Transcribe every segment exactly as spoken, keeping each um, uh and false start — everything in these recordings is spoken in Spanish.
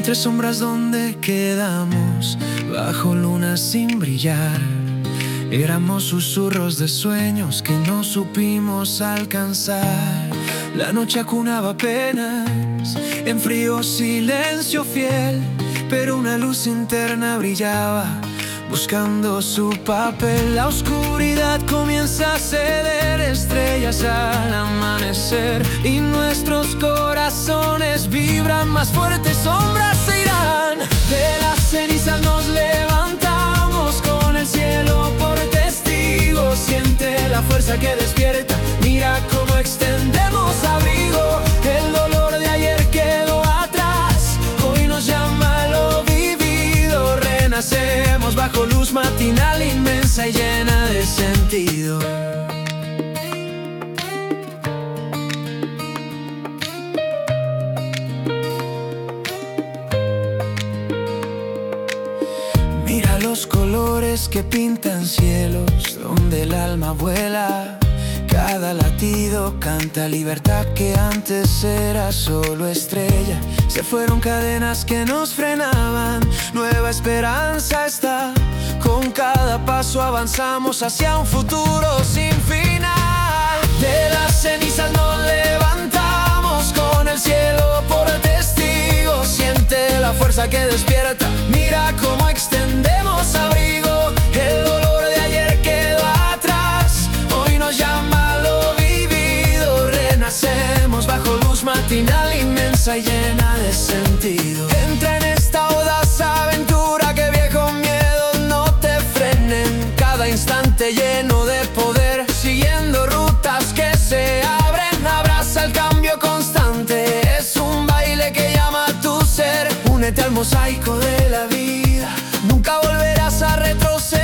entre sombras donde quedamos, bajo luna sin brillar. Éramos susurros de sueños que no supimos alcanzar. La noche acunaba apenas en frío silencio fiel, pero una luz interna brillaba buscando su papel. La oscuridad comienza a ceder estrellas al amanecer, y nuestros corazones vibran más fuertes, sombras se irán. De las cenizas nos levantamos con el cielo por testigo. Siente la fuerza que despierta, mira cómo extendemos abrigo. El dolor de ayer quedó atrás, hoy nos llama lo vivido. Renacemos bajo luz matinal inmensa y llena de sentido. Mira los colores que pintan cielos donde el alma vuela. Cada latido canta libertad que antes era solo estrella. Se fueron cadenas que nos frenaban, nueva esperanza está. Con cada paso avanzamos hacia un futuro sin final. De las cenizas nos levantamos con el cielo por testigo. Siente la fuerza que despierta, mira cómo extendemos abrigo. El dolor de ayer quedó atrás, hoy nos llama lo vivido. Renacemos bajo luz matinal inmensa y llena de sentido. Entra en esta audaz aventura, que viejos miedos no te frenen. Cada instante lleno de poder, siguiendo rutas que se abren. Abraza el cambio constante, es un baile que llama a tu ser. Únete al mosaico de la vida, nunca volverás a retroceder.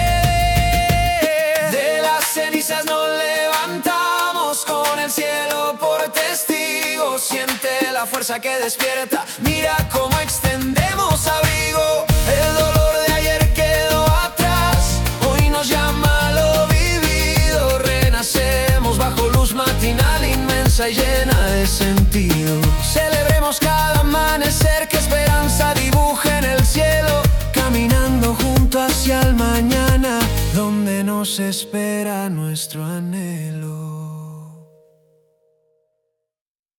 De las cenizas nos levantamos con el cielo por testigo. Siente la fuerza que despierta, mira cómo extendemos abrigo. El dolor de ayer quedó atrás, hoy nos llama lo vivido. Renacemos bajo luz matinal inmensa y llena de sentido. Celebremos cada amanecer que esperanza dibuja en el cielo, caminando junto hacia el mañana donde nos espera nuestro anhelo.